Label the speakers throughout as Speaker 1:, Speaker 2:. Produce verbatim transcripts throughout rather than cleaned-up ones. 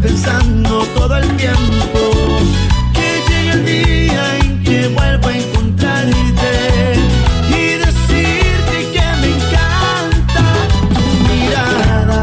Speaker 1: pensando todo el tiempo que llegue el día en que vuelva a encontrarte y decirte que me encanta tu mirada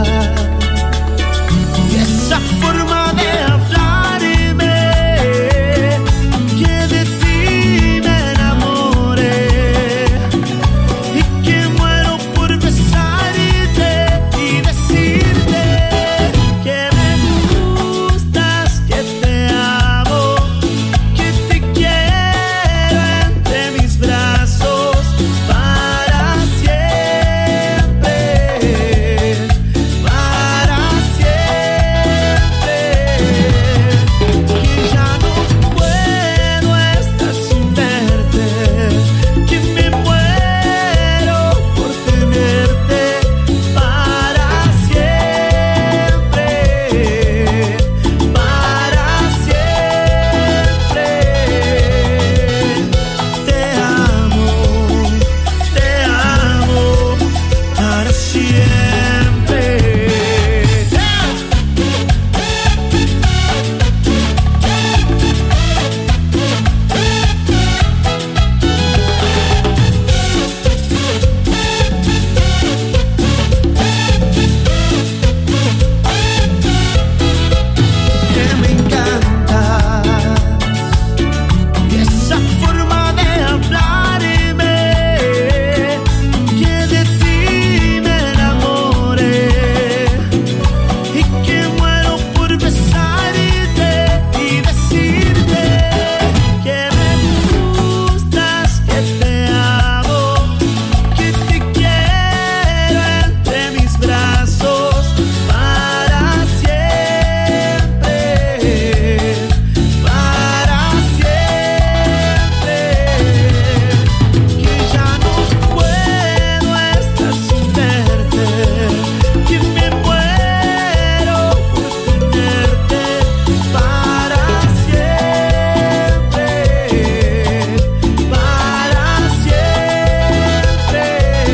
Speaker 1: y esa forma de hablarme, que de ti me enamoré y que muero por besarte y decirte que me gustas, que te amo, que te quiero entre mis brazos para siempre, para siempre, que ya no puedo estar sin verte, que me muero por tenerte para siempre, para siempre. Te amo, te amo para siempre. Que me encanta y esa forma de hablarme, que de ti me enamoré y que muero por besarte y decirte que me gustas, que te amo, que te quiero entre mis brazos para siempre, para siempre, que ya no puedo estar sin verte, que me muero por tenerte para siempre, para siempre.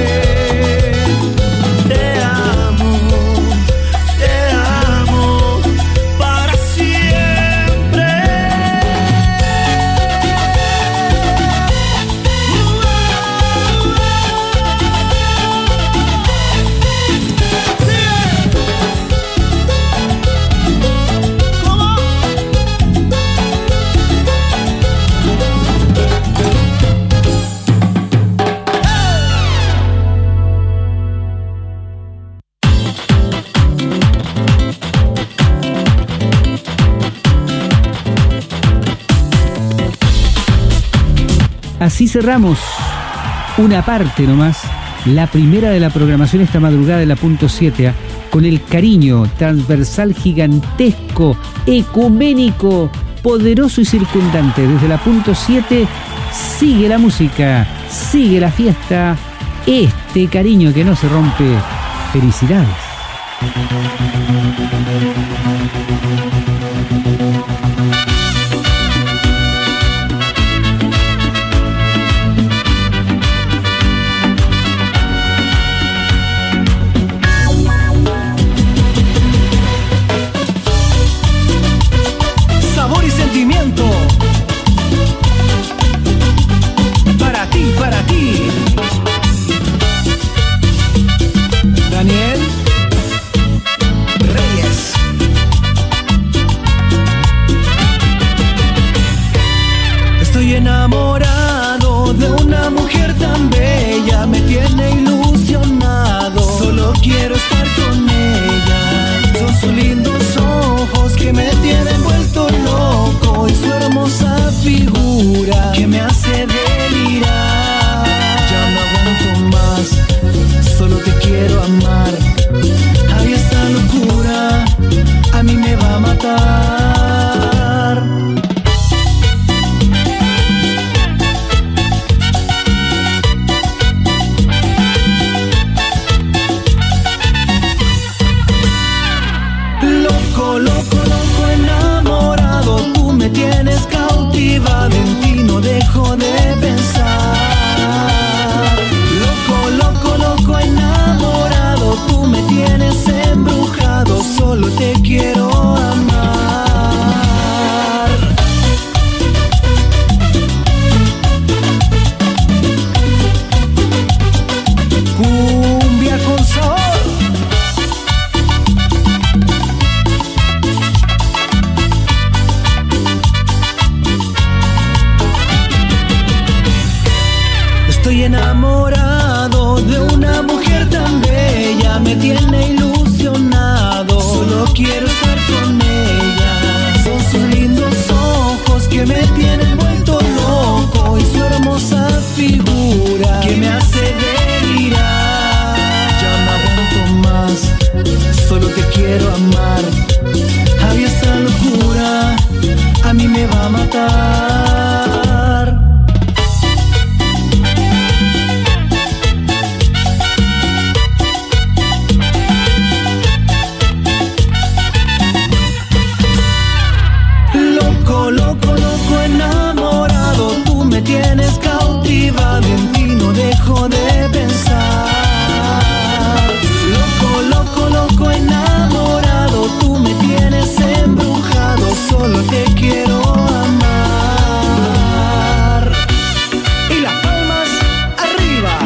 Speaker 1: Te amo, te amo para siempre. ¿Cómo?
Speaker 2: Así cerramos una parte nomás, la primera de la programación esta madrugada de la punto siete, ¿ah? Con el cariño transversal, gigantesco, ecuménico, poderoso y circundante. Desde la punto siete sigue la música, sigue la fiesta, este cariño que no se rompe. Felicidades.
Speaker 1: Sabor y sentimiento para ti, para ti. Daniel Reyes. Estoy enamorado de una mujer tan bella, me tiene ilusionado, solo quiero estar con ella. Son sus lindos ojos que me tienen vuelto loco y su hermosa figura que me hace delirar. Ya no aguanto más, solo te quiero amar. Ay, esta locura a mí me va a matar. Loco, loco, loco, enamorado, tú me tienes cautivado, en ti no dejo de pensar. Loco, loco, loco, enamorado, tú me tienes embrujado, solo te quiero amar. a mí me va a matar. Loco, loco, loco, enamorado, tú me tienes cautivado, en ti no dejo de pensar. Loco, loco, loco, enamorado, tú me tienes embrujado, solo te quiero amar. Y las palmas arriba.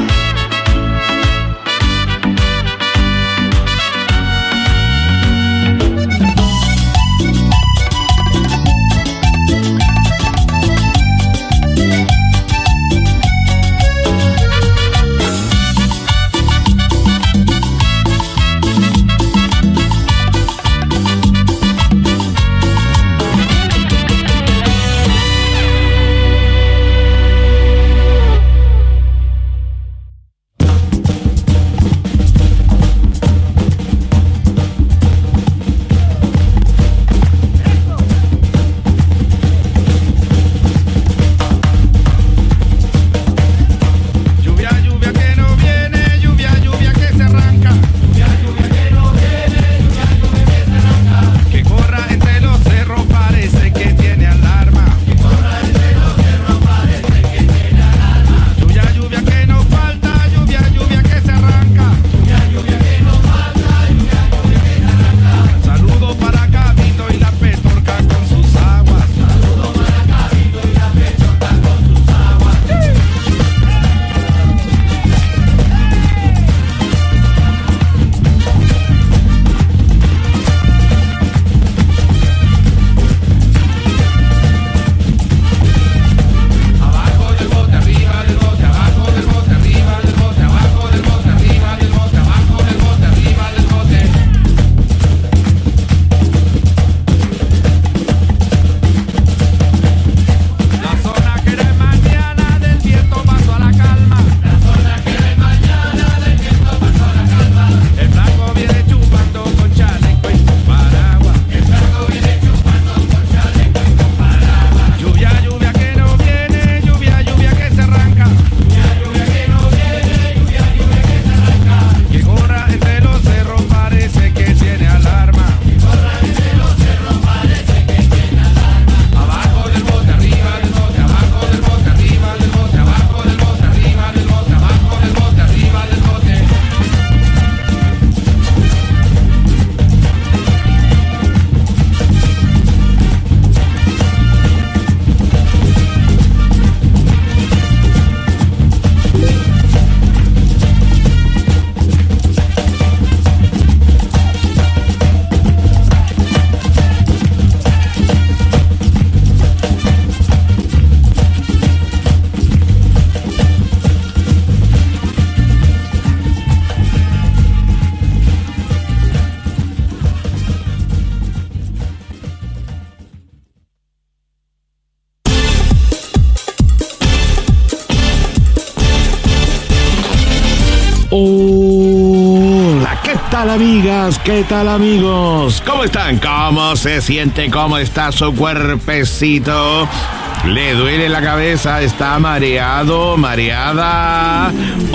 Speaker 3: Hola, ¿qué tal amigas? ¿Qué tal amigos? ¿Cómo están? ¿Cómo se siente? ¿Cómo está su cuerpecito? ¿Le duele la cabeza? ¿Está mareado? ¿Mareada?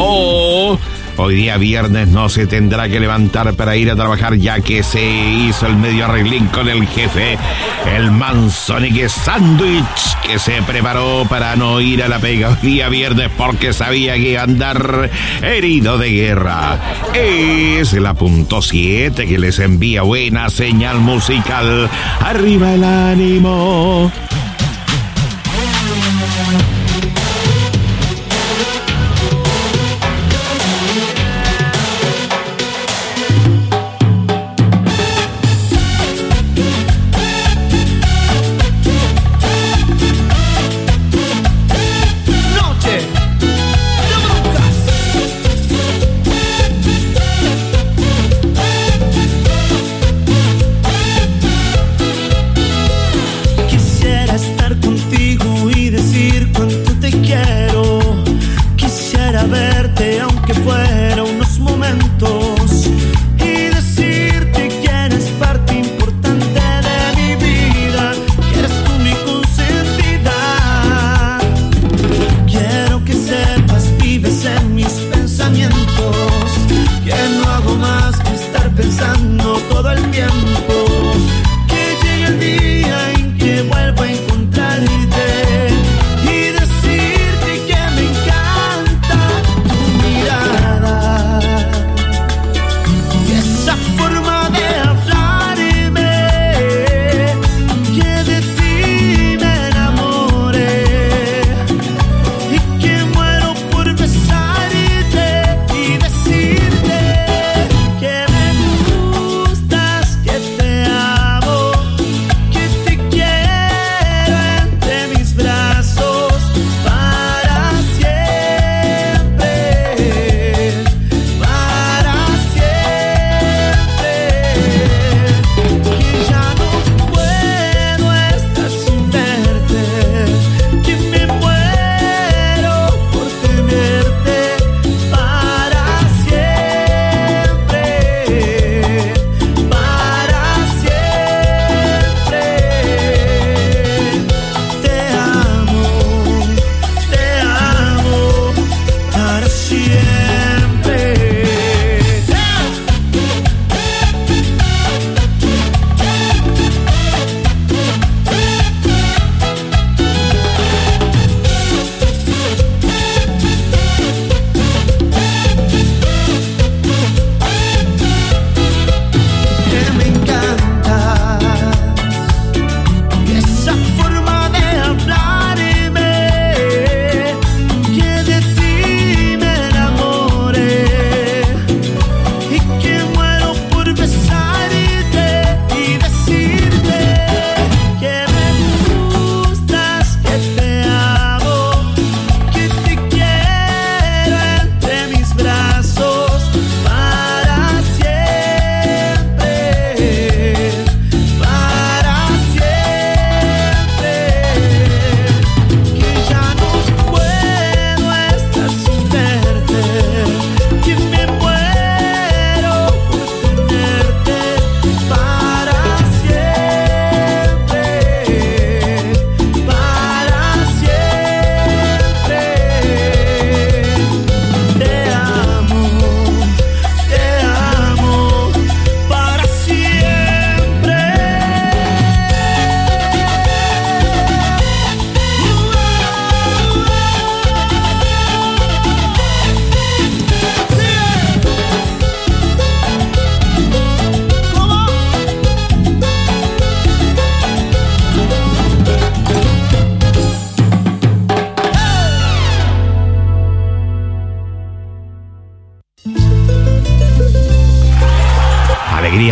Speaker 3: ¿O hoy día viernes no se tendrá que levantar para ir a trabajar ya que se hizo el medio arreglín con el jefe? El manzonique sándwich que se preparó para no ir a la pega hoy día viernes porque sabía que iba a andar herido de guerra. Es la punto siete que les envía buena señal musical. ¡Arriba el ánimo!
Speaker 1: Quisiera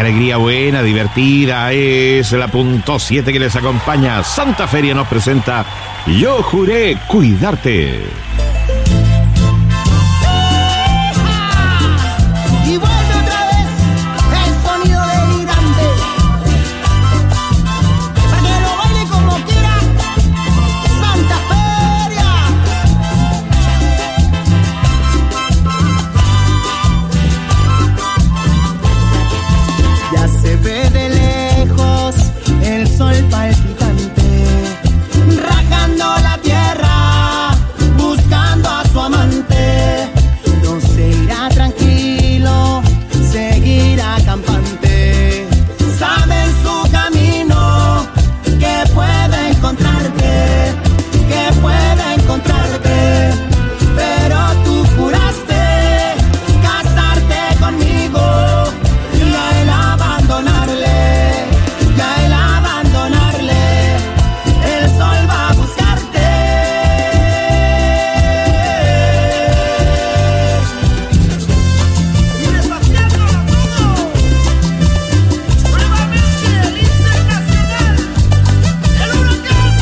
Speaker 3: alegría buena, divertida, es la punto siete que les acompaña. Santa Feria nos presenta Yo Juré Cuidarte.
Speaker 4: Y vuelve otra vez el sonido delirante, para que lo baile como quiera Santa Feria. Ya se ve de lejos el sol palpitante, rajando la tierra, buscando a su amante. No se irá tranquilo, seguirá campante. Sabe en su camino que puede encontrarte, que puede encontrarte. Pero tú juraste casarte conmigo, y a él abandonarle, y a él abandonarle, el sol va a buscarte. Y despaciando todo, nuevamente el internacional, el huracán.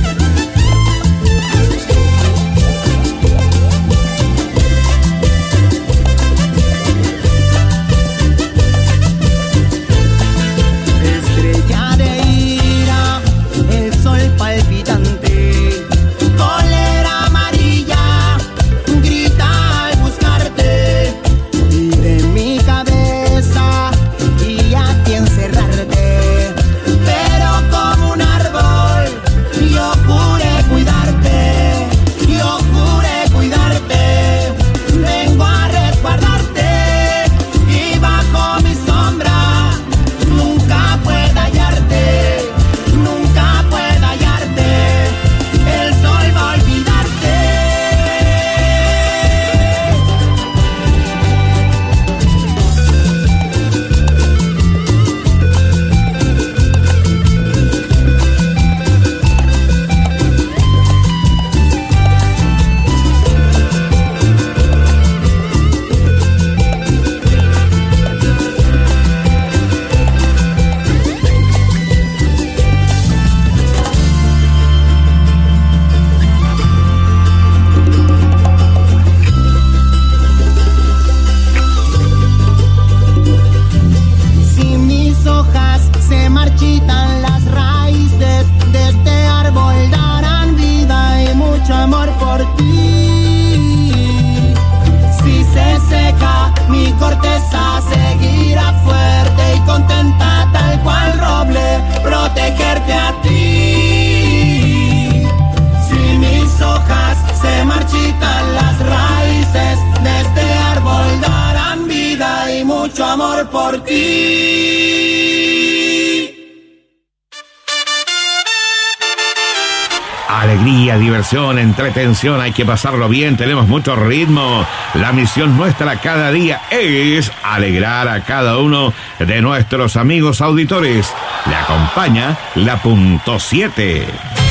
Speaker 4: Estrella de ira, el sol palpitante, cólera amarilla, grita al buscarte. Y de mi cabeza y a ti encerrarte. Pero como un árbol, yo juré cuidarte, yo juré cuidarte. Vengo a resguardarte, y bajo mi sombra nunca pueda hallarte, nunca pueda hallarte. El sol va a olvidarte. Si mis hojas se marchitan, las raíces de este árbol darán vida y mucho amor por ti. Si se seca mi corteza, seguirá fuerte y contenta, tal cual roble, protegerte a ti. Si mis hojas se marchitan, las raíces de este árbol darán vida y mucho amor por ti.
Speaker 3: Alegría, diversión, entretención, hay que pasarlo bien, tenemos mucho ritmo. La misión nuestra cada día es alegrar a cada uno de nuestros amigos auditores. Le acompaña la punto siete.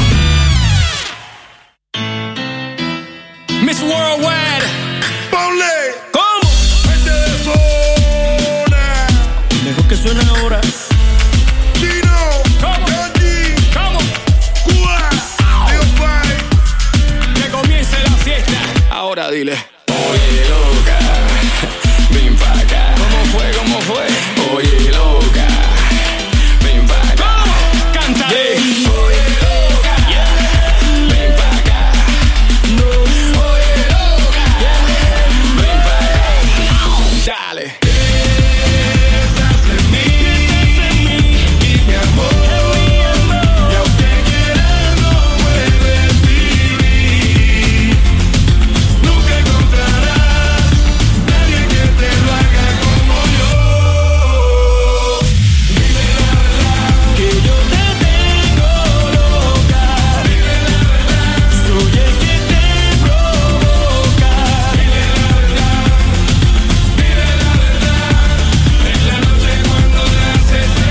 Speaker 5: Miss Worldwide.
Speaker 6: Ponle
Speaker 5: ¿Cómo?
Speaker 6: gente de zona.
Speaker 5: Mejor que suena ahora.
Speaker 6: Chino,
Speaker 5: ¿Cómo?
Speaker 6: Gandhi,
Speaker 5: ¿Cómo?
Speaker 6: Cuba, Leo Pai.
Speaker 5: Que comience la fiesta. Ahora dile. Oye, loca, ven pa' acá. ¿Cómo fue? ¿Cómo fue? Oye, loca, ven pa' acá. Canta. Yeah. Oye, loca, ven pa' acá. Oye, loca, ven pa' acá. Dale. Piensas en mí, y mi amor, y aunque quieras no puedes vivir. Nunca encontrarás nadie que te lo haga como yo. Dime la verdad, que yo te tengo loca. Dime la verdad, soy el que te provoca. Dime la verdad, dime la verdad. En la noche cuando le haces el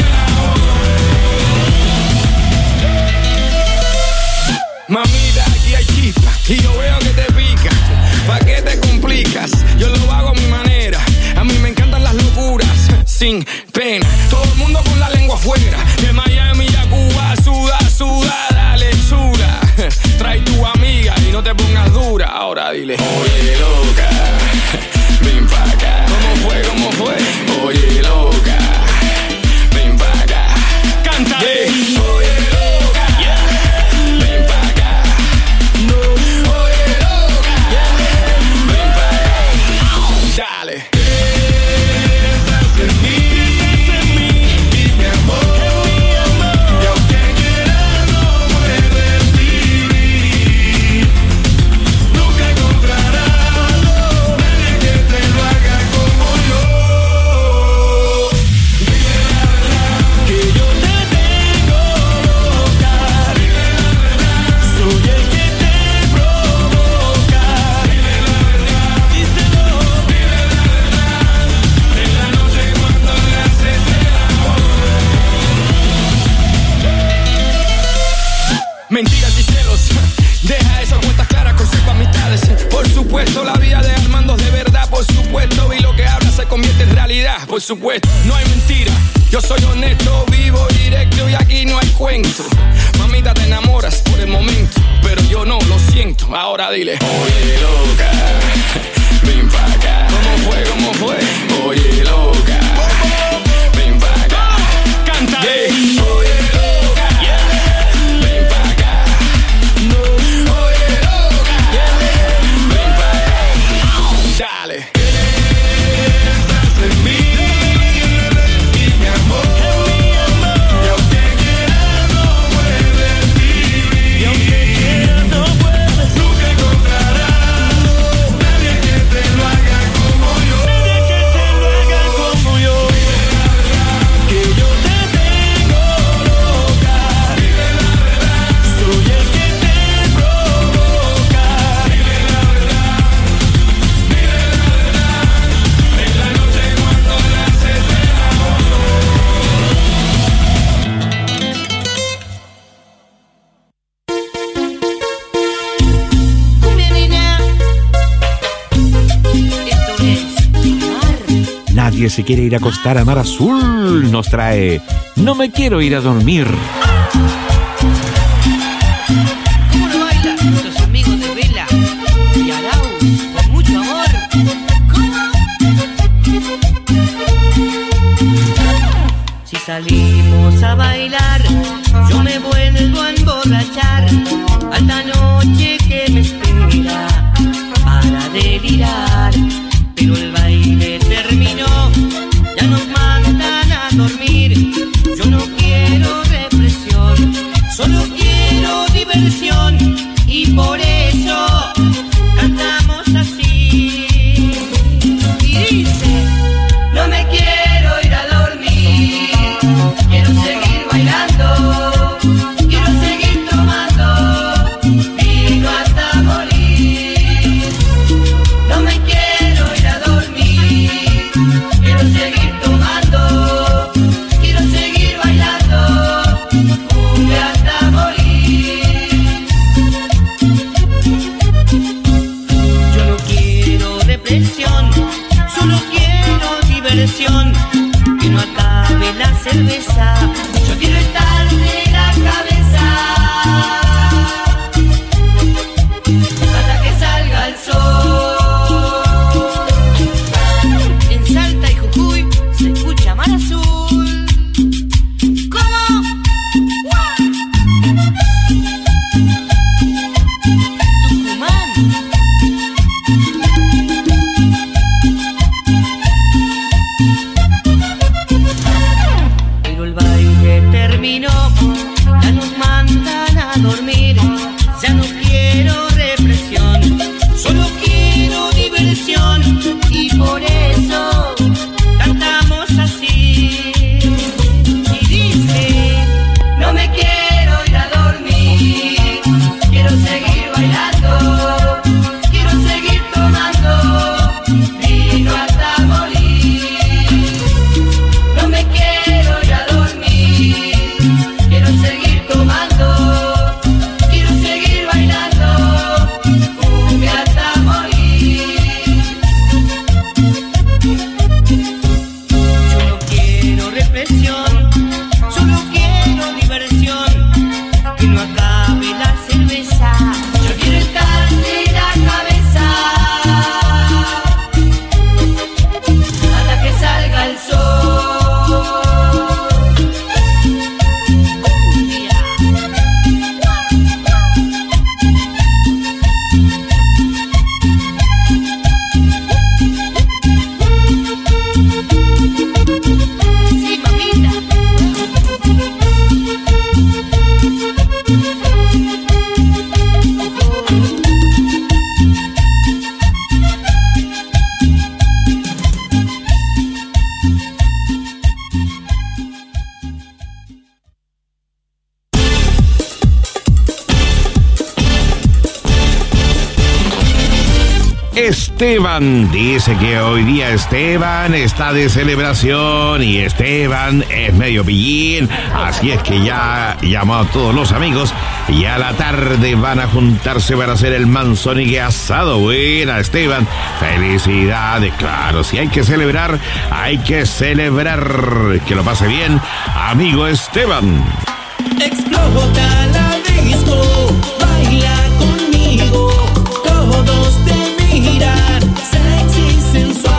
Speaker 5: amor. Mamita, aquí hay chispa y yo veo que te pica. ¿Pa' qué te complicas? Yo lo hago a mi manera. A mí me encantan las locuras sin pena. pena. Todo el mundo con la lengua afuera. De Miami a Cuba, suda, suda, dale chula. Trae tu amiga y no te pongas dura. Ahora dile, oye loca, ven pa' acá. ¿Cómo fue, cómo fue? Oye loca, ven pa' acá. Cántale. Yeah. Oye loca, yeah. Ven pa' acá. No. Oye loca, yeah. Ven pa' acá. Dale. Piensas en mí, piensas en mí, y mi amor, mi amor. Y aunque quieras no puedes vivir, nunca encontrarás nadie que te lo haga como yo. Dile la verdad, que yo te tengo loca. Dile la verdad, soy el que te provoca. Dile la verdad, díselo. Dile la verdad, en la noche cuando le haces el amor. Mentiras y celos, deja esas cuentas claras, conserva amistades. Por supuesto, la vida de Armando es de verdad, por supuesto. Y lo que habla se convierte en realidad, por supuesto. No hay mentira, yo soy honesto, vivo directo y aquí no hay cuento. Mamita, te enamoras por el momento, pero yo no, lo siento. Ahora dile, oye loca, ven pa' acá. ¿Cómo fue, cómo fue? Oye loca, ven pa' acá. Cántale. Yeah. Oye loca, yeah. Ven pa' acá. No. Oye loca, yeah. Ven pa' acá. Dale. Piensas en mí, y mi amor, y aunque quieras no puedes vivir, y aunque quieras no puedes, nunca encontrarás nadie que te lo haga como yo, nadie que te lo haga como yo. Dile la verdad, que yo te tengo loca. Dile la verdad, soy el que te provoca. Dile la verdad, dile la verdad, en la noche cuando le haces el amor.
Speaker 4: Cumbia nena, esto es Mar.
Speaker 3: Nadie se quiere ir a acostar a Mar Azul. Nos trae No me quiero ir a dormir.
Speaker 4: ¿Cómo lo bailan nuestros amigos de Vela y Arau con mucho amor? ¿Cómo? Si salimos a bailar, yo me vuelvo a emborrachar. Alta noche que me espera para delirar. Pero el baile terminó, ya nos mandan a dormir. Yo no quiero represión, solo quiero diversión. Y por eso cantamos así. Y dice, no me quiero ir a dormir, quiero seguir bailando, quiero seguir tomando vino hasta morir. No me quiero ir a dormir, quiero seguir tomando, quiero seguir bailando cumbia hasta morir. Yo no quiero depresión, solo quiero diversión. Que no acabe la cerveza, yo quiero estar de
Speaker 3: Esteban. Dice que hoy día Esteban está de celebración y Esteban es medio pillín, así es que ya llamó a todos los amigos y a la tarde van a juntarse para hacer el manzonique asado. Buena, Esteban, felicidades. Claro, si hay que celebrar, hay que celebrar. Que lo pase bien, amigo Esteban.
Speaker 1: Explota la disco, baila conmigo, todos te miran, sexy, sensual.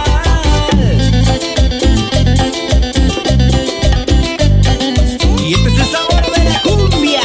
Speaker 1: Y este es el sabor de la cumbia.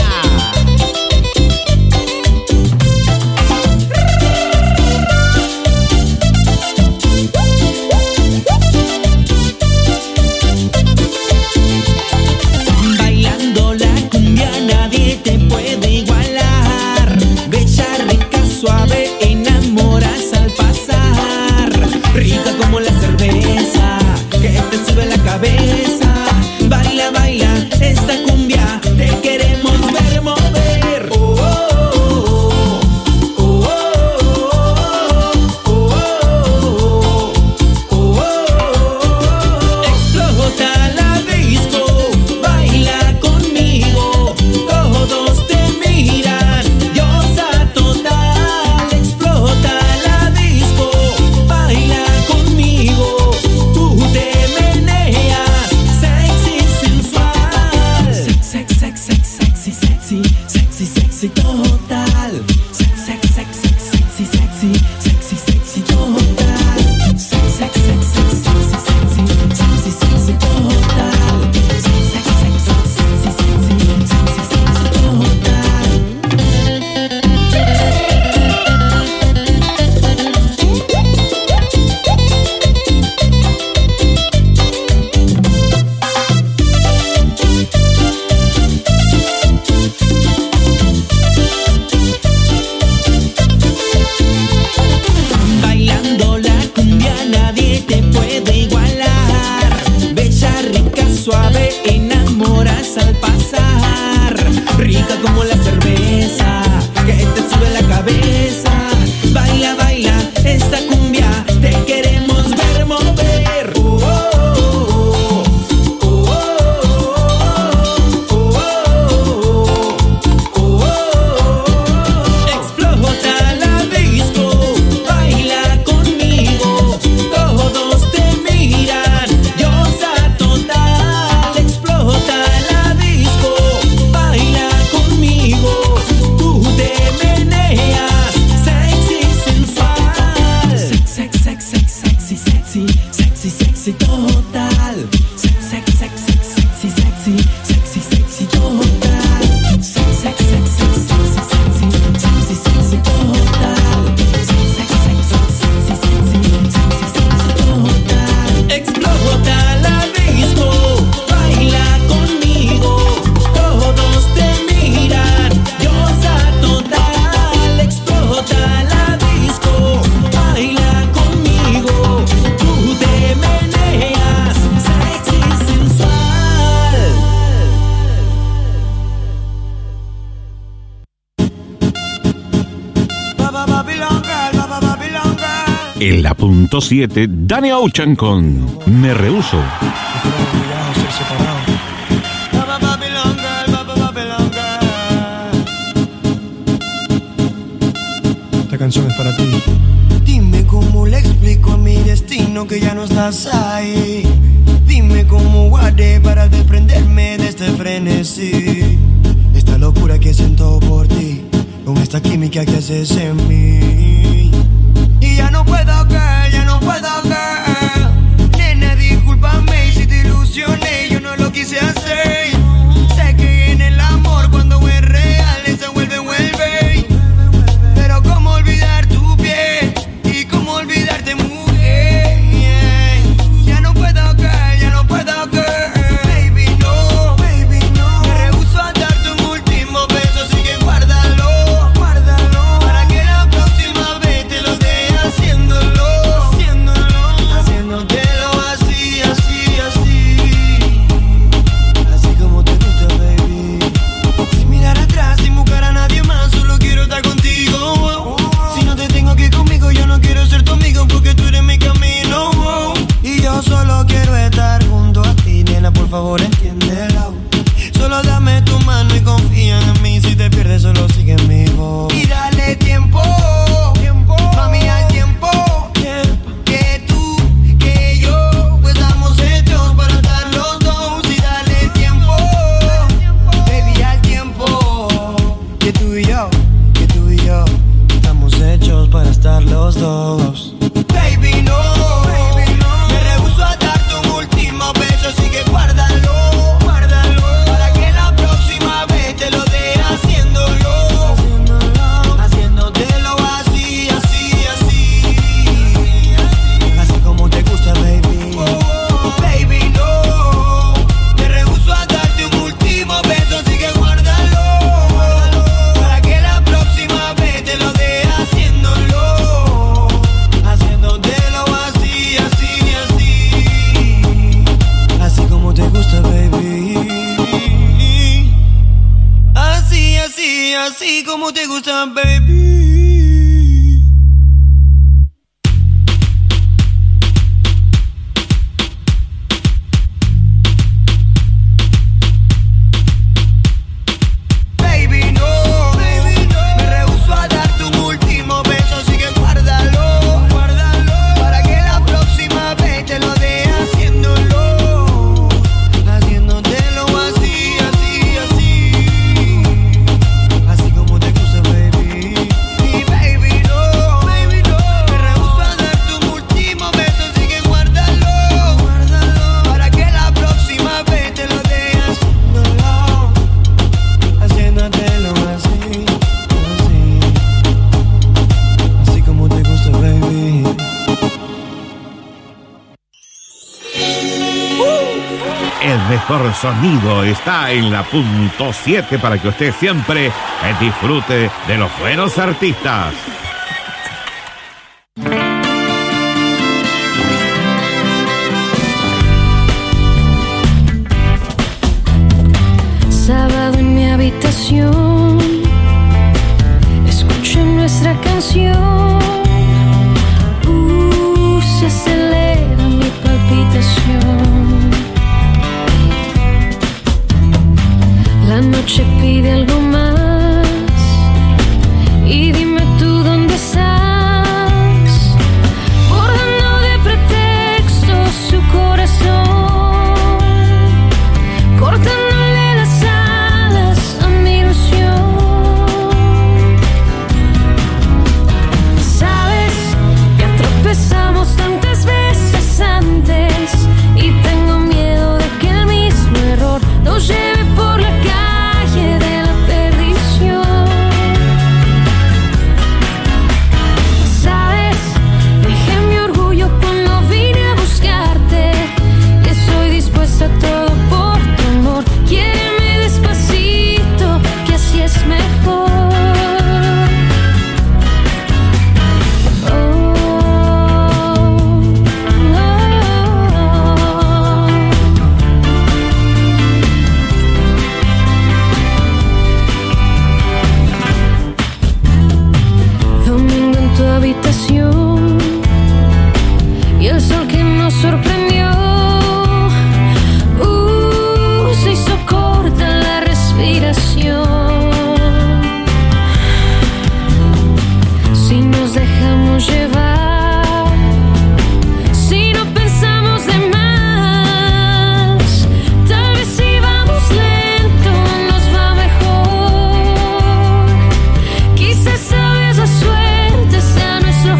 Speaker 1: Bailando la cumbia nadie te puede igualar. Bella, rica, suave, enamoras al pasar. Rica como la cerveza que te sube la cabeza. Baila, baila esta cumbia, te queremos ver mover. Oh, oh, oh, oh, oh, oh, oh, oh, oh. Explota la disco, baila conmigo, todos te miran, diosa total. Explota la disco, baila conmigo, tú te meneas, sexy, sensual. Sexy, sexy, sexy, sexy, sexy, sexy total. Sexy, sexy, sexy, sexy, sexy, sexy total. Sexy, sexy, sexy, sexy, sexy, sexy total. Sexy, sexy, sexy, sexy, sexy, sexy total. Bailando la cumbia nadie te puede igualar. Bella, rica, suave, enamoras al pasar. Rica como la cerveza que te sube la cabeza. Baila, baila esta cumbia, te queremos ver mover. Oh, oh, oh, oh, oh, oh, oh, oh, oh. Explota la disco, baila conmigo, todos te miran, diosa total. Explota la disco, baila conmigo, tú te meneas, sexy, sensual. Sexy, sexy, sexy, sexy, sexy, sexy total. Sexy, sexy, sexy, sexy, sexy, sexy total. Sexy, sexy, sexy, sexy, sexy, sexy total. Sexy, sexy, sexy, sexy, sexy, sexy total. Explota la disco, baila conmigo, todos te miran, diosa total. Explota la disco, baila conmigo, tú te meneas, sexy, sensual.
Speaker 5: Baba Babylon girl, Baba Babylon girl.
Speaker 3: En la punto siete, Danny Ocean con Me Rehuso.
Speaker 5: Baba Babylon girl, Baba Babylon girl. Esta canción es para ti. Dime cómo le explico a mi destino que ya no estás ahí. Dime cómo guardé para desprenderme de este frenesí. Esta locura que siento por ti, con esta química que haces en mí. Y ya no puedo, girl, ya no puedo, girl. Nena, discúlpame si te ilusioné, yo no lo quise hacer. Sé que en el amor cuando es real se vuelve, vuelve. Pero cómo olvidar tu piel y cómo olvidarte, mujer. Ya no puedo, girl, ya no puedo, girl. Baby, no, baby, no. Me rehuso a darte un último beso, así que guárdalo, guárdalo. Para que la próxima vez te lo dé haciéndolo, haciéndolo, haciéndotelo así, así, así. Así como
Speaker 7: mano y confían en mí. Si te pierdes solo sigue mi voz.
Speaker 4: Y dale tiempo, tiempo, mami, al tiempo, tiempo. Que tú, que yo, pues estamos hechos para estar los dos. Y dale tiempo, baby, al tiempo. Que tú y yo, que tú y yo, estamos hechos para estar los dos. Baby, no, baby, no. Me rehúso a darte un último beso, así que guárdalo, guárdalo, para que la próxima vez te lo dé haciéndolo, haciéndolo, haciéndotelo así, así, así, así como te gusta, baby. Oh, baby, no. Me rehúso a darte un último beso, así que guárdalo, guárdalo, para que la próxima vez te lo dé haciéndolo, haciéndotelo así, así, así, así como te gusta, baby. Así, así, así como te gusta, baby. Baby, no, baby, no. Me rehúso a darte un último beso, así que guárdalo, guárdalo, para que la próxima vez te lo dé haciéndolo, haciéndotelo así, así, así, así como te gusta, baby. Y baby, no, baby, no. Me rehúso a darte un último beso, así que guárdalo, guárdalo, para que la próxima vez te lo dé haciéndolo, haciéndotelo así, así, así como te gusta, baby.
Speaker 3: El mejor sonido está en la punto siete para que usted siempre disfrute de los buenos artistas.
Speaker 8: Sábado en mi habitación, escucho nuestra canción. Uh, se acelera mi palpitación. La noche pide algo más. Y dime tú dónde estás, bordando de pretextos su corazón, cortándole las alas a mi ilusión. Sabes, ya tropezamos tantas veces antes y tengo miedo de que el mismo error nos lleve por la calle de la perdición. Sabes, dejé mi orgullo cuando vine a buscarte, que soy dispuesta a todo por tu amor. Quiéreme despacito, que así es mejor. Oh, oh. Domingo en tu habitación y el sol que nos sorprendió. Uh, se hizo corta la respiración. Si nos dejamos llevar, si no pensamos de más, tal vez si vamos lento nos va mejor. Quizás esta vez la suerte sea a nuestro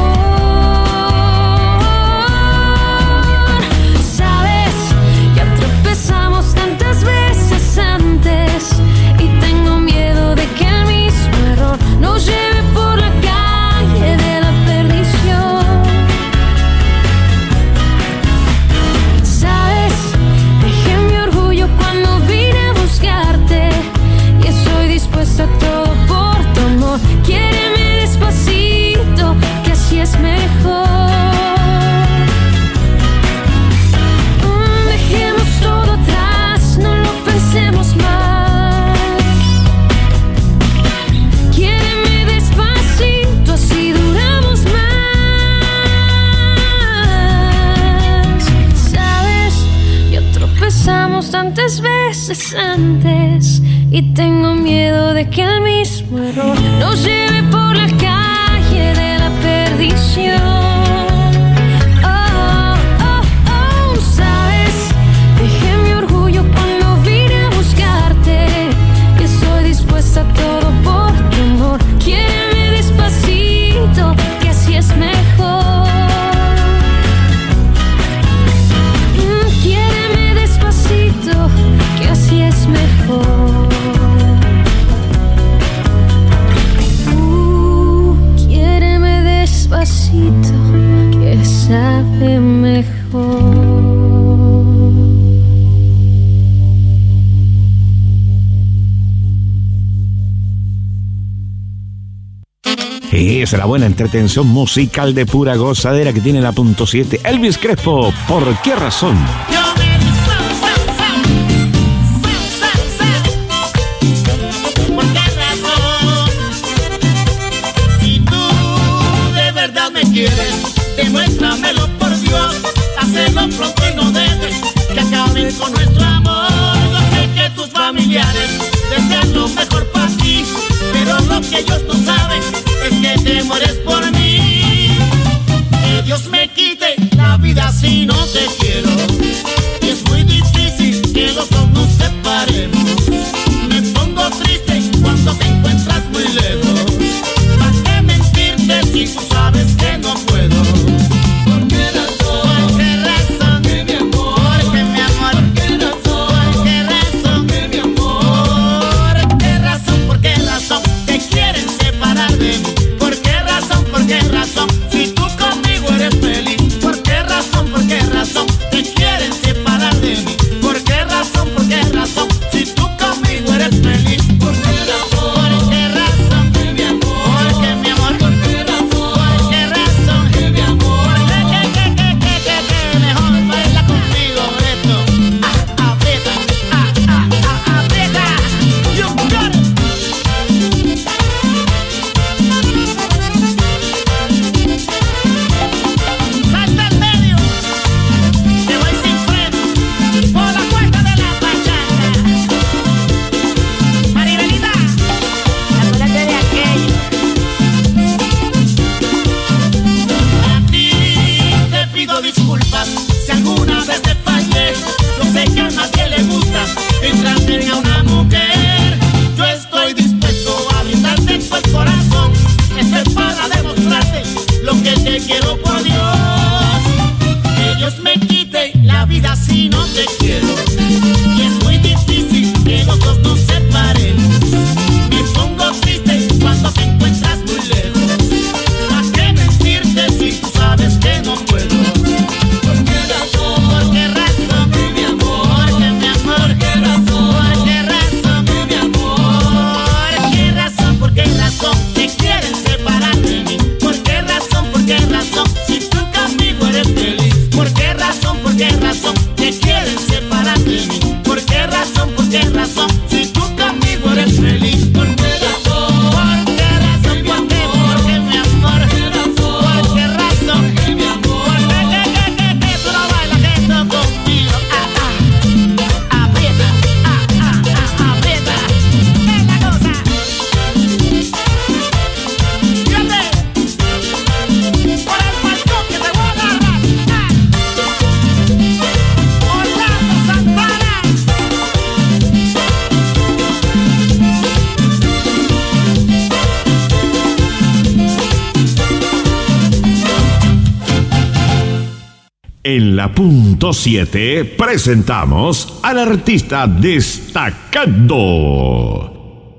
Speaker 8: favor. Sabes, ya tropezamos tantas veces antes y tengo miedo de que el mismo error nos lleve por la calle de la perdición. Sabes, dejé mi orgullo cuando vine a buscarte, y estoy dispuesta a todo por tu amor. Quiéreme despacito, que así es mejor. Mm, dejemos todo atrás, no lo pensemos más. Quiéreme despacito, así duramos más. Sabes, ya tropezamos tantas veces veces antes y tengo miedo de que el mismo error nos lleve por la calle de la perdición. Oh, oh, oh, sabes, dejé mi orgullo cuando vine a buscarte y estoy dispuesta a todo por tu amor. Quiéreme despacito, que así es mejor. Que así es mejor. Uh, quiéreme despacito, que sabe mejor.
Speaker 3: Es la buena entretención musical de pura gozadera que tiene la punto siete. Elvis Crespo, ¿por qué razón?
Speaker 9: Demuéstramelo por Dios, hazlo pronto y no dejes que acaben con nuestro amor. Yo sé que tus familiares desean lo mejor para ti, pero lo que ellos no saben es que te mueres por mí. Que Dios me quite la vida si no te quiero, y es muy difícil que los dos nos separemos. Me pongo triste cuando te encuentras muy lejos. ¿Para qué mentirte si tú sabes que no puedo?
Speaker 3: En la punto siete presentamos al artista destacado.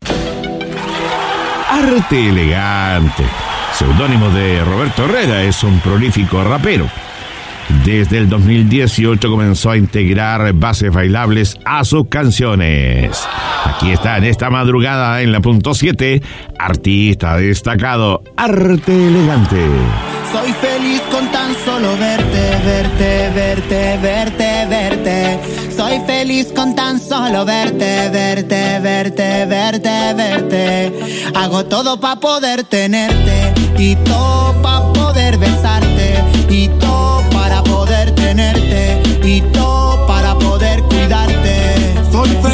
Speaker 3: Arte Elegante, seudónimo de Roberto Herrera, es un prolífico rapero. Desde el dos mil dieciocho comenzó a integrar bases bailables a sus canciones. Aquí está en esta madrugada en la punto siete, artista destacado, Arte Elegante.
Speaker 4: Soy feliz con tan solo verte, verte, verte, verte, verte. Soy feliz con tan solo verte, verte, verte, verte, verte. Hago todo pa' poder tenerte y todo pa' poder besarte y todo para poder tenerte y todo para poder cuidarte.
Speaker 6: Soy feliz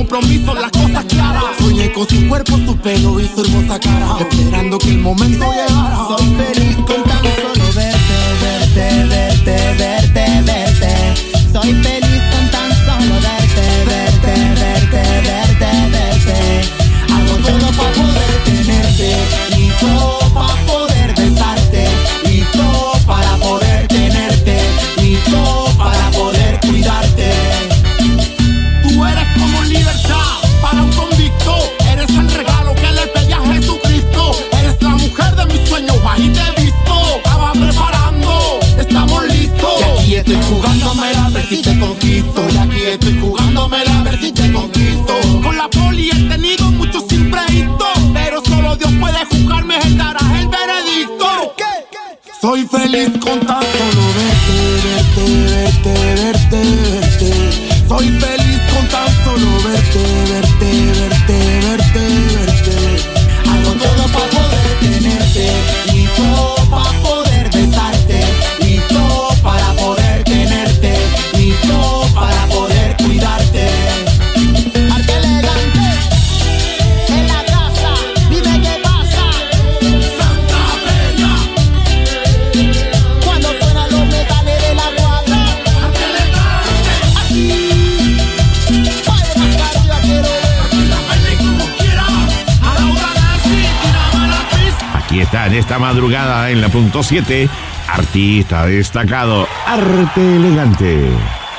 Speaker 10: compromiso, las cosas claras. Soñé con su cuerpo, su pelo y su hermosa cara, esperando que el momento llegara.
Speaker 4: Soy feliz con tan solo verte, verte, verte, verte, verte. Soy feliz con tan solo verte, verte, verte, verte, verte. Hago todo para poder tenerte y todo para poder besarte y todo para poder tenerte y todo para poder cuidarte.
Speaker 10: Tú eres como libertad para un convicto. Eres el regalo que le pedí a Jesucristo. Eres la mujer de mis sueños, ahí te he visto. Estaba preparando, estamos listos. Y aquí estoy jugándomela a ver si te conquisto. Y aquí estoy jugándomela a ver si te conquisto. Con la poli he tenido muchos imprevistos, pero solo Dios puede juzgarme, él dará el veredicto. Soy feliz con tan solo verte, verte, verte, verte, verte. Soy feliz con tan solo verte, verte, verte, verte, verte. Hago todo para poder tenerte y todo para poder besarte y todo para poder tenerte y todo para poder cuidarte.
Speaker 4: Arte elegante en la casa, dime qué pasa.
Speaker 10: Santa Bella,
Speaker 4: Cuando suenan los metales de la cuadra,
Speaker 10: arte elegante.
Speaker 4: aquí, padre más arriba quiero ver.
Speaker 10: La baile como quiera, a la hora de así, tiraba la pista.
Speaker 3: Aquí está en esta madrugada en la punto siete, artista destacado, Arte Elegante.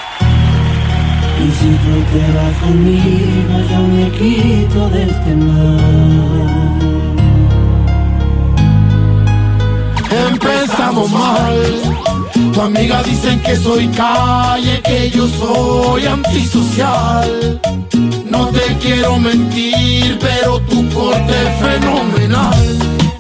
Speaker 1: Y si tú te vas conmigo, yo me quito de este mar.
Speaker 10: Empezamos mal. Tu amiga dicen que soy calle, que yo soy antisocial. No te quiero mentir, pero tu corte es fenomenal.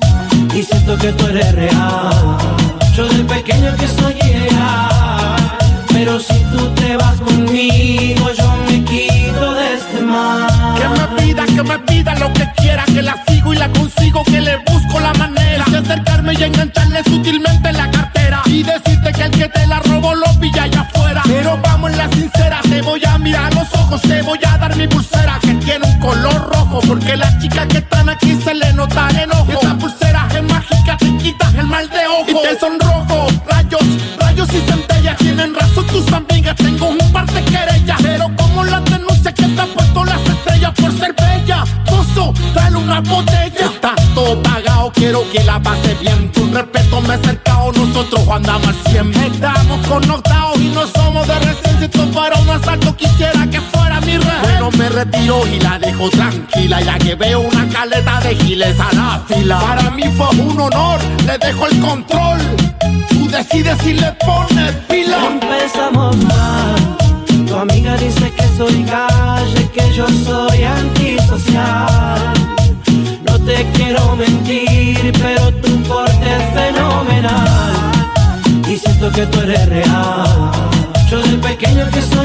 Speaker 1: Y siento que tú eres real. Yo de pequeño que soy ideal. Pero si tú te vas conmigo, yo me quito de este mar.
Speaker 10: Que me pida, que me pida lo que quiera, que la sigo y la consigo, que le busco la manera de acercarme y engancharle sutilmente en la cartera y decirte que el que te la robó lo pilla allá afuera. Pero vamos en la sincera, te voy a mirar a los ojos, te voy a dar mi pulsera que tiene un color rojo, porque las chicas que están aquí se le nota el enojo. Esta pulsera es mágica, te quitas el mal de ojo y te sonrojo. Rayos, rayos y centellas, tienen razón tus amigas, tengo un par de querellas, pero como las denuncias que te han puesto las estrellas por ser bella. Mozo, dale una botella. Está todo pagado, quiero que la pase bien. Tu respeto me he acercado, nosotros andamos al cien. Estamos conectados y no somos de recién. Si esto fuera un asalto, quisiera que fuera mi rey. Bueno, me retiro y la dejo tranquila, ya que veo una caleta de giles a la fila. Para mí fue un honor, le dejo el control. Tú decides si le pones pila.
Speaker 1: Empezamos mal. Tu amiga dice que soy calle, que yo soy antisocial. No te quiero mentir, pero tu porte es fenomenal. Y siento que tú eres real. Yo de pequeño que soy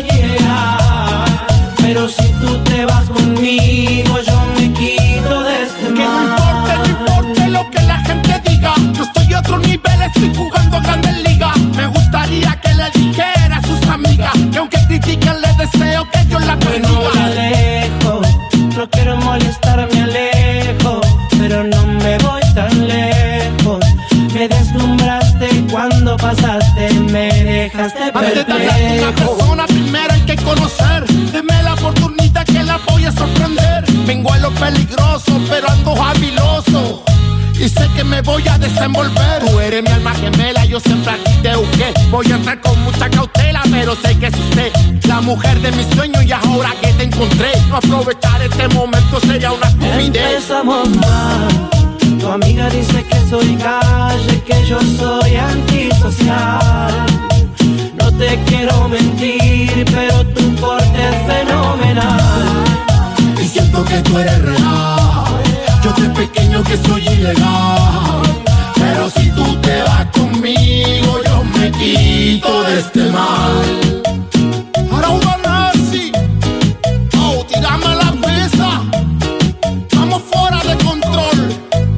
Speaker 1: ideal. Pero si tú te vas conmigo, yo me quito de este mar.
Speaker 10: Que no importe, no importe lo que la gente diga. Yo estoy a otro nivel, estoy jugando grandes ligas. Me gustaría que le dijera a sus amigas que aunque critiquen, le deseo que yo la bendiga.
Speaker 1: Bueno, la alejo, no quiero molestar, me alejo, pero no me voy tan lejos. Me deslumbraste cuando pasaste, me dejaste
Speaker 10: Antes de hablar de una
Speaker 1: perplejo.
Speaker 10: persona, primero hay que conocer. Deme la oportunidad que la voy a sorprender. Vengo a lo peligroso, pero ando habiloso. Y sé que me voy a desenvolver. Tú eres mi alma gemela, yo siempre aquí te busqué. Voy a entrar con mucha cautela, pero sé que es usted la mujer de mis sueños y ahora que te encontré, no aprovechar este momento sería una estupidez.
Speaker 1: Empezamos mal. Tu amiga dice que soy calle, que yo soy antisocial. No te quiero mentir, pero tu porte es fenomenal.
Speaker 10: Y siento que tú eres real. Yo de pequeño que soy ilegal. Pero si tú te vas conmigo, yo me quito de este mal. Ahora un nazi. Oh, tirame la pista. Estamos fuera de control.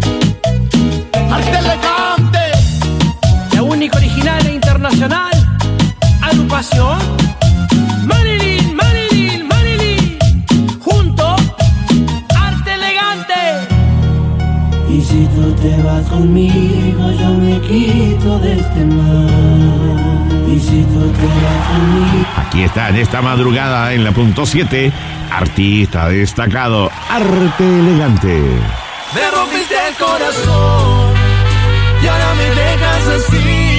Speaker 10: Arte elegante.
Speaker 1: La única original e internacional. Agrupación Marilyn, Marilyn, Marilyn. Junto Y si tú te vas conmigo, yo me quito de este mar. Y si tú te vas conmigo.
Speaker 3: Aquí está en esta madrugada en la punto siete, artista destacado, Arte Elegante.
Speaker 1: Me rompiste el corazón y ahora me dejas así.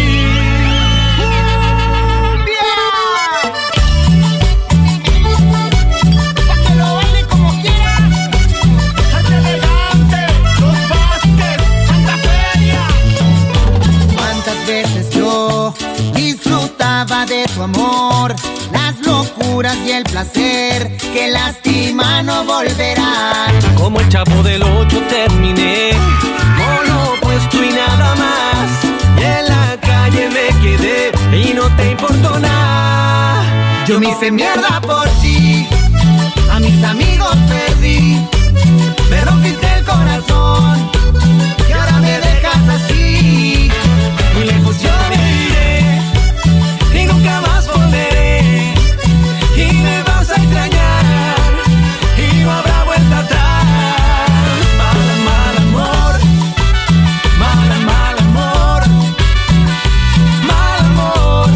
Speaker 4: De tu amor, las locuras y el placer que lastima no volverán.
Speaker 1: Como el Chavo del Ocho terminé con lo opuesto y nada más. Y en la calle me quedé y no te importó nada.
Speaker 4: Yo me hice mierda por ti, a mis amigos perdí. Me rompiste el corazón y ahora me dejas así. Muy lejos yo me iré y nunca más volveré. Y me vas a extrañar y no habrá vuelta atrás. Mal, mal amor, mal, mal amor, mal amor.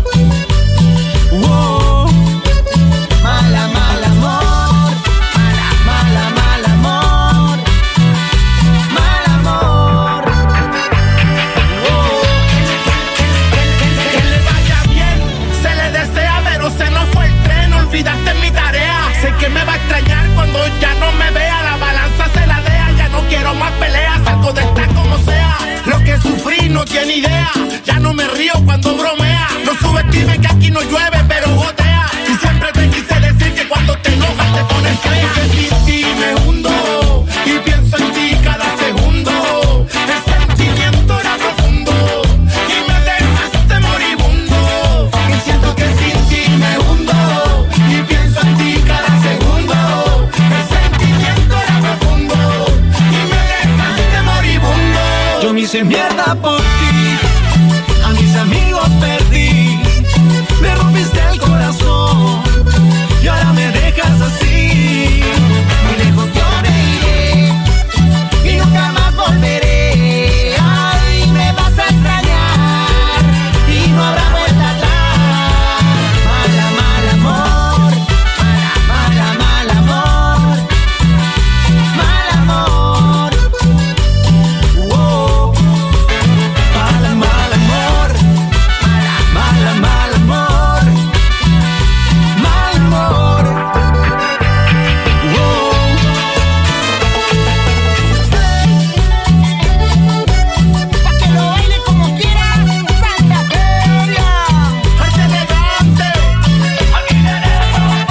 Speaker 4: Wow. Mala, mal amor, mala, mala, mal amor, mal amor. Wow.
Speaker 10: Que le vaya bien, se le desea, pero se nos fue el tren. Olvidaste mi tarea. Sé que me va a extrañar cuando ya no me vea. La balanza se la dea, ya no quiero más peleas. Salgo de esta como sea. Lo que sufrí no tiene idea. Ya no me río cuando bromea. No subestimes que aquí no llueve, pero gotea. Y siempre te quise decir que cuando te enojas te pones fea. Que sin ti me hundo y pienso en ti cada segundo. El sentimiento era profundo y me dejaste moribundo.
Speaker 4: Y siento que sin ti me hundo y pienso en ti cada segundo.
Speaker 10: El sentimiento era profundo y me dejaste moribundo.
Speaker 1: Yo me hice mierda por ti, a mis amigos perdí. Me rompiste el corazón y ahora me dejas así.
Speaker 4: Muy lejos yo me iré y nunca más volveré. Ay, me vas a extrañar y no habrá vuelta atrás. Mala, mal amor, mala, mala, mal amor, mal amor. Wow.
Speaker 1: Mala, mal amor, mala, mal amor, mal amor. Wow.
Speaker 4: Pa' que lo baile como quiera, Santa Feria.
Speaker 10: Arte Elegante. Aquí tenemos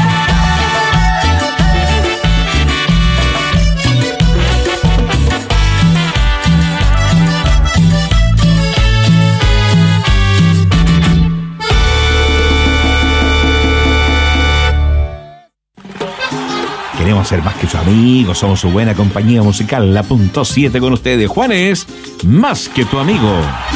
Speaker 3: Queremos ser más que sus amigos, somos su buena compañía musical, la punto siete con ustedes. Juanes, más que tu amigo.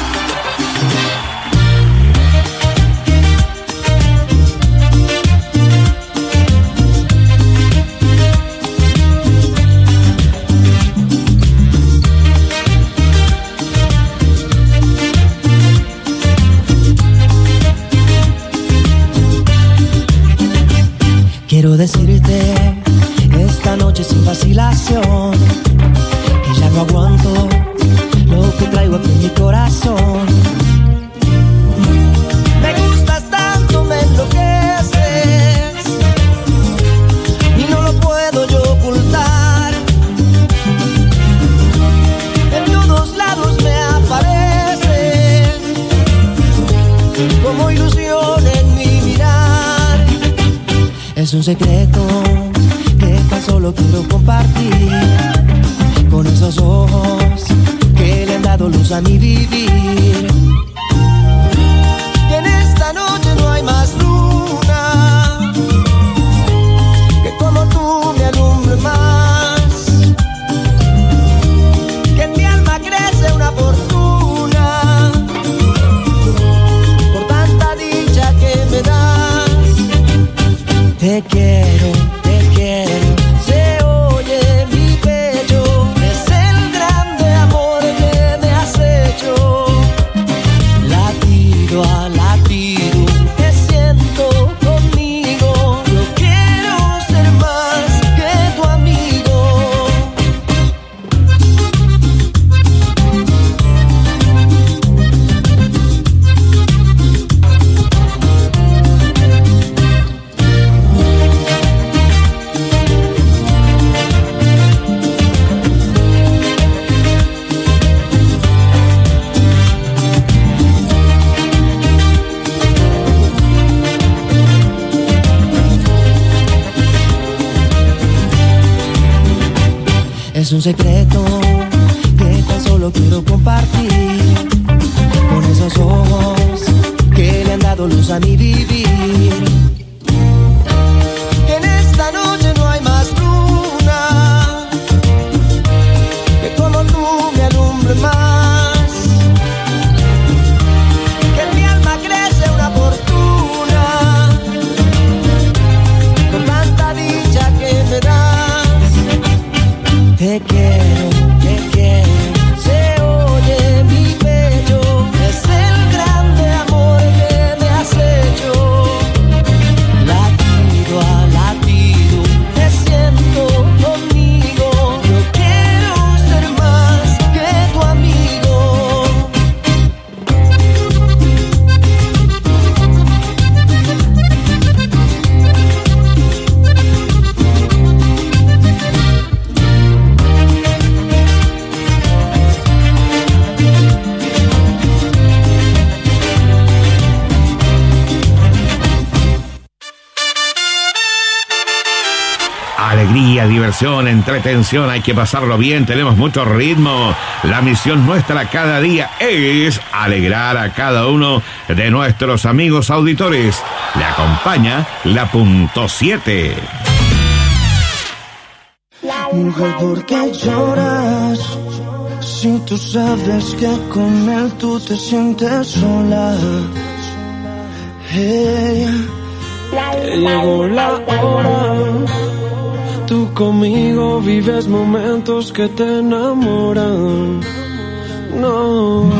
Speaker 1: Quiero decirte esta noche sin vacilación que ya no aguanto lo que traigo aquí en mi corazón. Me gustas tanto, me enloqueces y no lo puedo yo ocultar. En todos lados me apareces como ilusión en mi mirar. Es un secreto que tan solo quiero compartir con esos ojos que le han dado luz a mi vivir. Que en esta noche no hay más luna que como tú me alumbre más. Que en mi alma crece una fortuna por tanta dicha que me das. Te quiero, te quiero, se oye en mi pecho, es el gran
Speaker 4: Es un secreto que tan solo quiero compartir con esos ojos que le han dado luz a mi vivir. En esta noche no hay más luna que como tú me alumbre más. Que en mi alma crece una fortuna con tanta dicha que me das. Te quiero, te quiero, se oye mi pecho. Es el grande amor que me has hecho. Latido a latido, te siento conmigo. Yo quiero ser más que tu amigo.
Speaker 3: Alegría, diversión, entretención, hay que pasarlo bien, tenemos mucho ritmo. La misión nuestra cada día es alegrar a cada uno de nuestros amigos auditores. Le acompaña la punto siete.
Speaker 4: Mujer, ¿por qué lloras? Si tú sabes que con él tú te sientes sola. Hey,
Speaker 5: Llegó la hora. Tú conmigo vives momentos que te enamoran. No.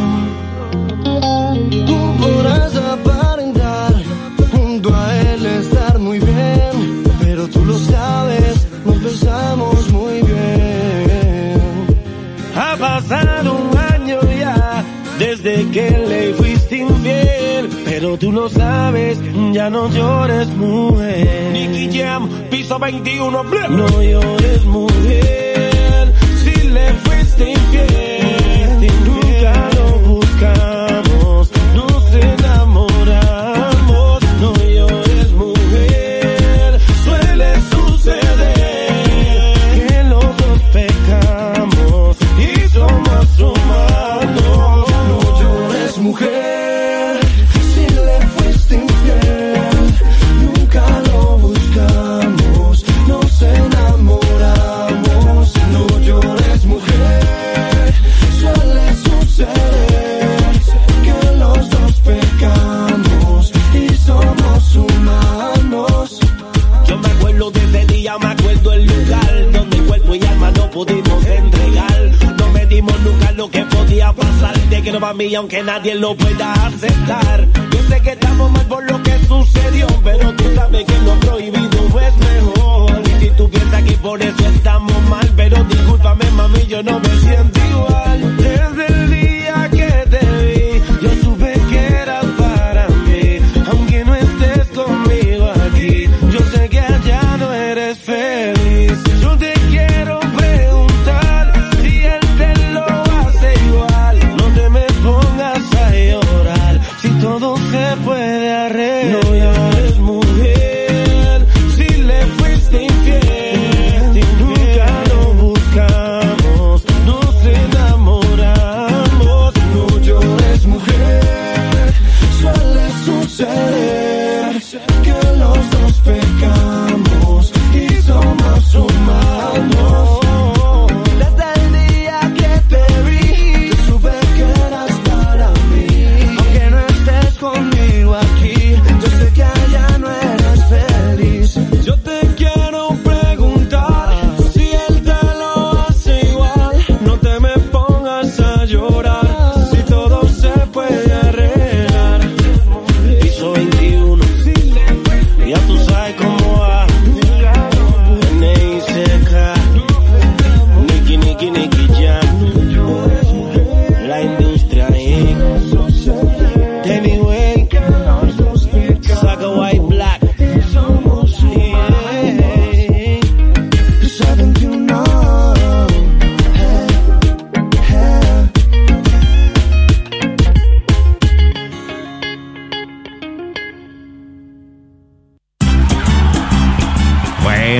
Speaker 4: tú podrás aparentar junto a él estar muy bien, pero tú lo sabes, nos besamos muy bien.
Speaker 5: Ha pasado un año ya desde que le fuiste infiel, pero tú lo sabes, ya no llores, mujer. Nicky Jam, piso veintiuno, blah. No llores, mujer, si le fuiste infiel, nunca lo buscamos, nos enamoramos. No llores, mujer, suele suceder que los dos pecamos y somos humanos.
Speaker 4: No llores, mujer, si le fuiste infiel, nunca lo buscamos, nos enamoramos. No llores, mujer, suele suceder que los dos pecamos y somos humanos.
Speaker 5: Yo me acuerdo de ese día, me acuerdo el lugar donde cuerpo y alma no pudimos entregar. No medimos nunca lo que podía pasar. Te quiero para mí aunque nadie lo pueda aceptar. Yo sé que estamos mal por lo que sucedió, pero tú sabes que lo prohibido es mejor. Y si tú piensas que por eso estamos mal, pero discúlpame, mami, yo no me siento igual. Desde el día que te vi, yo supe que eras para mí, aunque no estés conmigo aquí. Yo sé que allá no eres feliz. Yo te quiero preguntar si él te lo hace igual. No te me pongas a llorar, si todo se puede arreglar. No llores, mujer, si le fuiste infiel, nunca lo buscamos, nos enamoramos.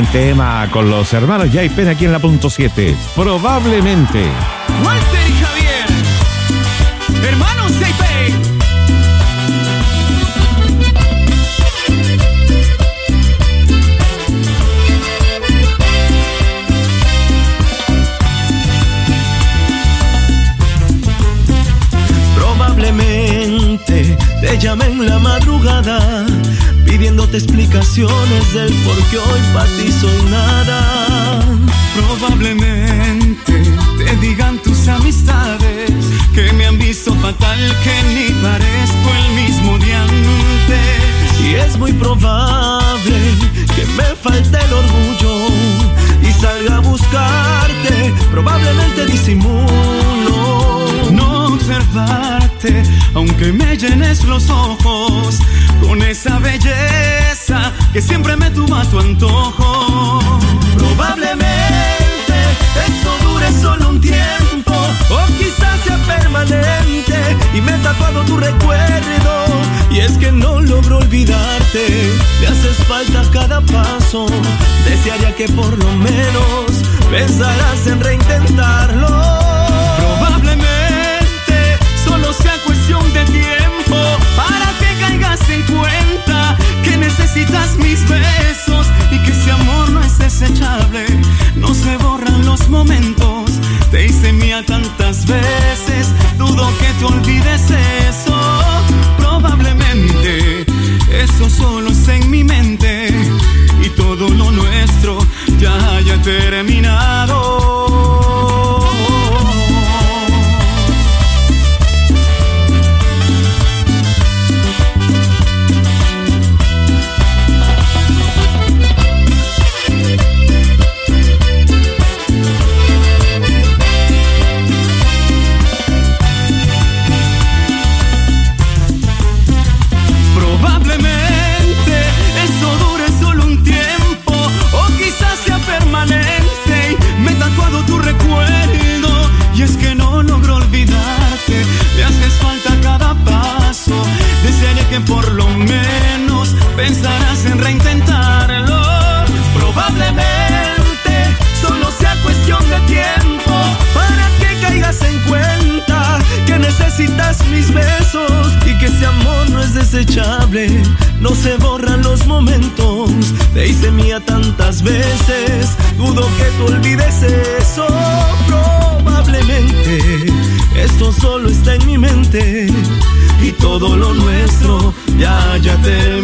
Speaker 3: tema con los hermanos Ya hay Pena aquí en la punto siete. Probablemente.
Speaker 1: Walter y Javier, hermanos Ya hay Pena.
Speaker 11: Probablemente te llamé en la madrugada pidiéndote explicaciones del por qué hoy para ti soy nada.
Speaker 1: Probablemente te digan tus amistades que me han visto fatal, que ni parezco el mismo de antes.
Speaker 11: Y es muy probable que me falte el orgullo y salga a buscarte. Probablemente disimulo
Speaker 1: no observarte, aunque me llenes los ojos con esa belleza que siempre me tuvo a tu antojo.
Speaker 11: Probablemente esto dure solo un tiempo, o quizás sea permanente y me he tatuado tu recuerdo. Y es que no logro olvidarte, me haces falta cada paso. Desearía que por lo menos pensaras en reintentarlo.
Speaker 1: Probablemente solo sea cuestión de tiempo para que caigas en cuenta que necesitas mis besos y que ese amor no es desechable, no se borran los momentos. Te hice mía tantas veces, dudo que te olvides eso. Probablemente eso solo está en mi mente y todo lo nuestro ya haya terminado. Por lo menos pensarás en reintentarlo.
Speaker 11: Probablemente solo sea cuestión de tiempo para que caigas en cuenta que necesitas mis besos y que ese amor no es desechable, no se borran los momentos. Te hice mía tantas veces, dudo que tú olvides eso. Probablemente esto solo está en mi mente y todo lo nuestro ya haya terminado.